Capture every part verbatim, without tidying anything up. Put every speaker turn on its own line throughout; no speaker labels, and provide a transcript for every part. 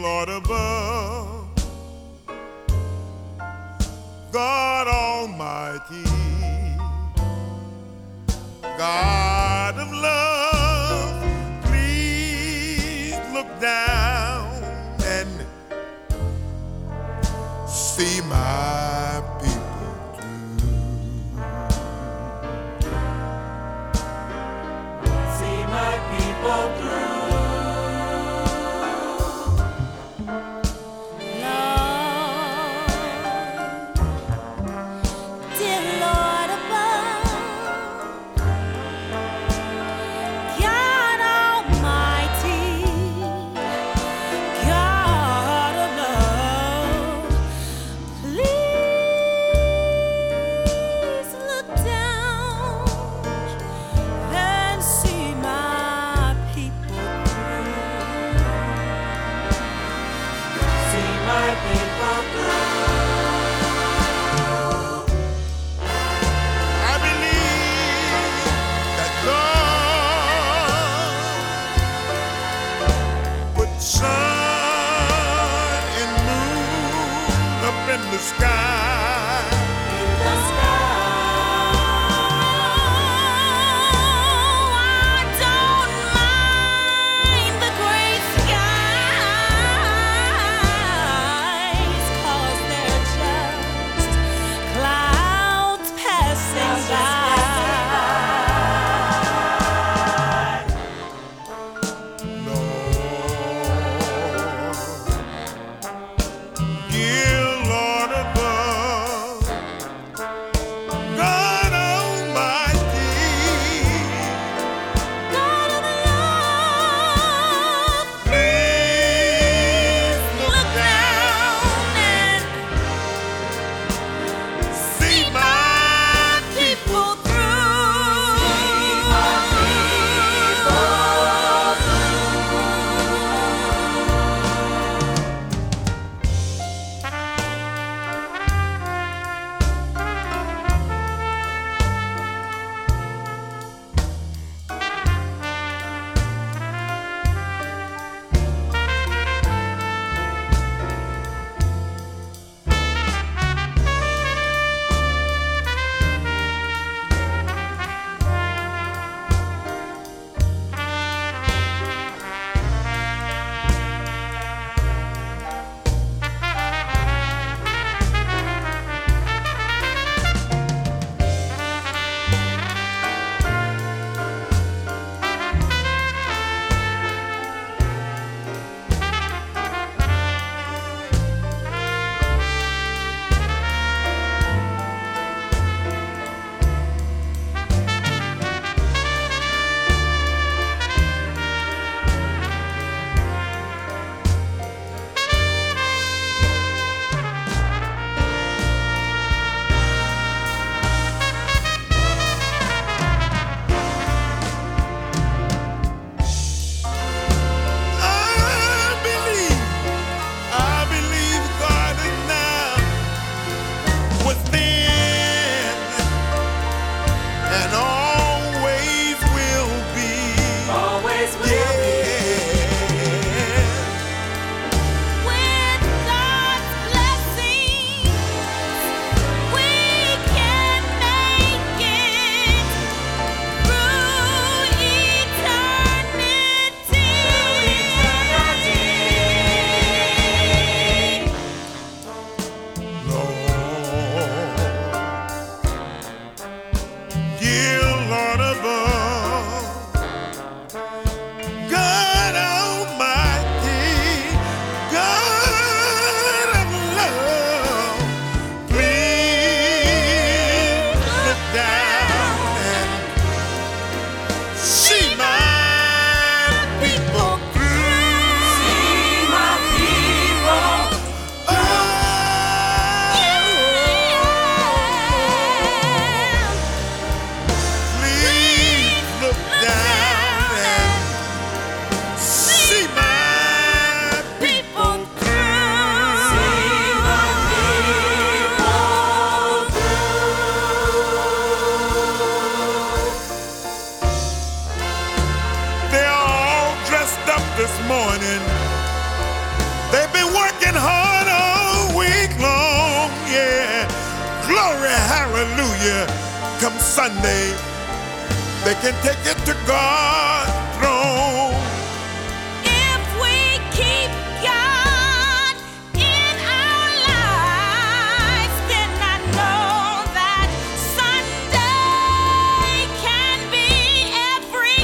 Lord above, God Almighty, God of love, please look down and see my people through.
See my people through.
Sun and moon up in the sky,
in the sky.
Oh, I don't mind the gray skies, 'cause they're just clouds passing by.
glory, hallelujah. Come Sunday, they can take it to God's throne.
If we keep God in our lives, then I know that Sunday can be every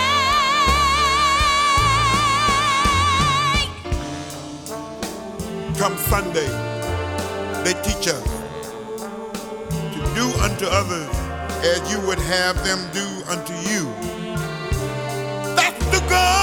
day.
Come Sunday, they teach us to do unto others as you would have them do unto you. That's the God